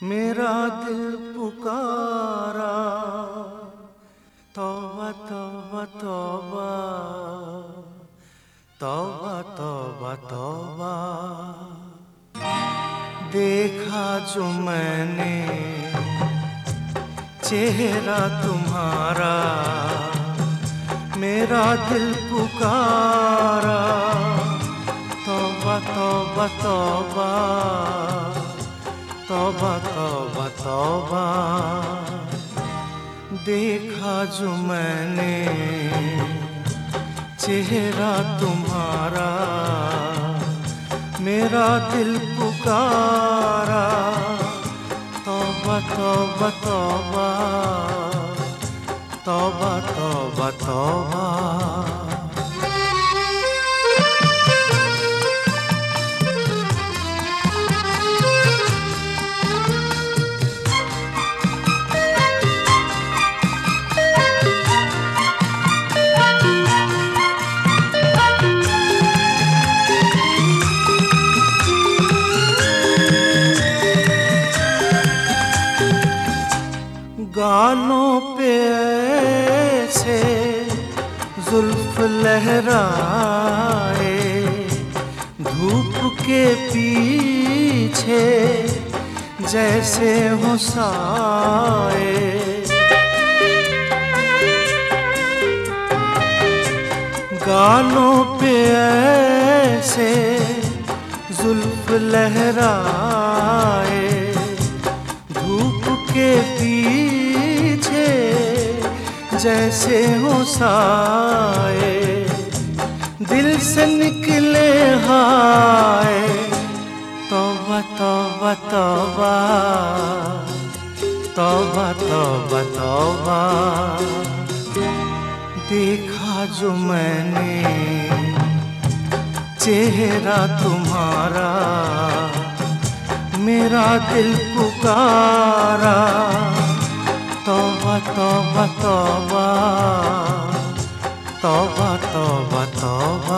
मेरा दिल पुकारा, तौबा तौबा तौबा, तौबा तौबा तौबा। देखा जो मैंने चेहरा तुम्हारा, मेरा दिल पुकारा, तौबा तौबा तौबा, तौबा तौबा तौबा। देखा जो मैंने चेहरा तुम्हारा, मेरा दिल पुकारा, तौबा तौबा तौबा, तौबा तौबा तौबा। गालों पे ऐसे जुल्फ लहराए, धूप के पीछे जैसे हो साए। गालों पे ऐसे जुल्फ लहराए, धूप के पीछे जैसे हो साए। दिल से निकले हाय, तौबा तौबा तौबा, तौबा तौबा तौबा। देखा जो मैंने चेहरा तुम्हारा, मेरा दिल पुकारा, तौबा तौबा तौबा, तौबा तौबा तौबा।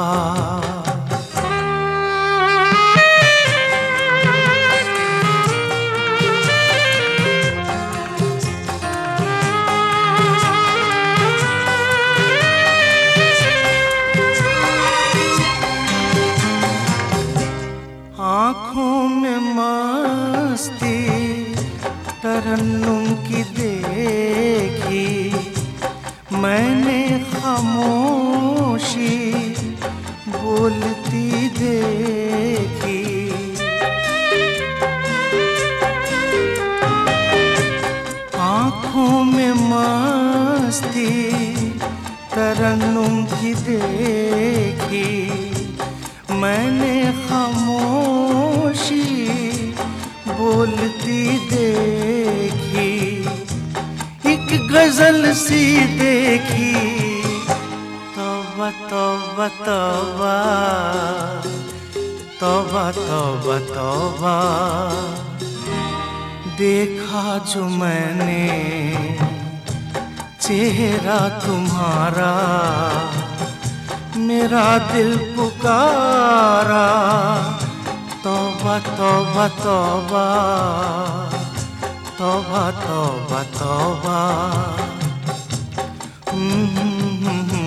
आँखों में मस्ती तरन्नुम की देखी, मैंने खामोशी बोलती देखी। आँखों में मस्ती तरन्नुम की देखी, मैंने खामोशी बोलती देखी। एक गजल सी देखी, तौबा तौबा तौबा, तौबा तौबा तौबा। देखा जो मैंने चेहरा तुम्हारा, मेरा दिल पुकारा, तौबा तौबा तौबा, तौबा तौबा तौबा।